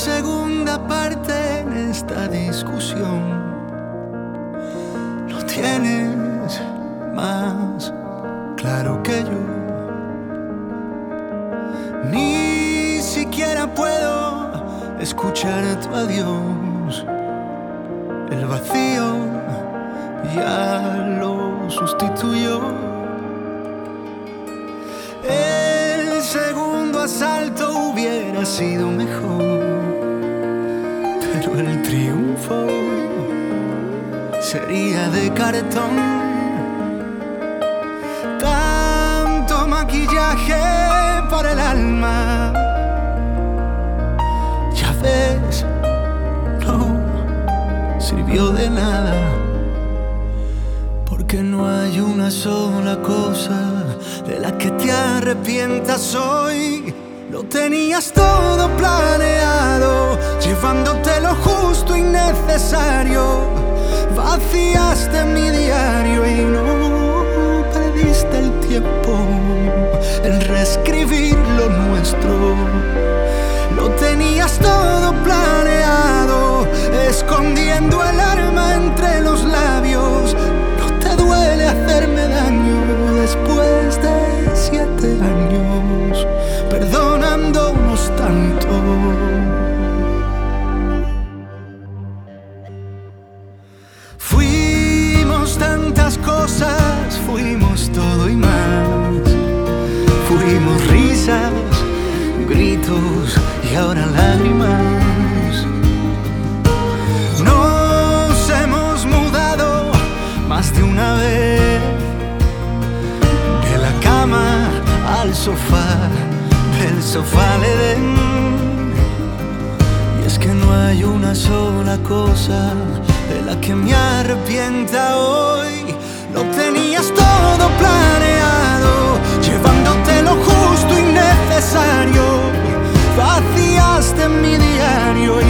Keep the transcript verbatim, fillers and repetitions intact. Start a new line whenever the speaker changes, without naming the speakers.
segunda parte en esta discusión. Lo tienes más claro que yo. Ni siquiera puedo escuchar tu adiós. El vacío ya lo sustituyó. El segundo asalto hubiera sido mejor, pero el triunfo sería de cartón. Tanto maquillaje para el alma, ya ves, no sirvió de nada, porque no hay una sola cosa de la que te arrepientas hoy. Lo tenías todo planeado, llevándote lo justo y necesario. Vaciaste mi diario y no perdiste el tiempo en reescribir lo nuestro. Lo tenías todo planeado, escondiendo el arma entre los labios. No te duele hacerme daño después de siete años, perdonándonos tanto. Fuimos tantas cosas, fuimos todo y más. Fuimos risas, gritos y ahora lágrimas. Nos hemos mudado más de una vez, de la cama al sofá, del sofá al Edén. Y es que no hay una sola cosa de la que me arrepienta hoy. Lo tenías todo planeado, llevándote lo justo y necesario. Vaciaste mi diario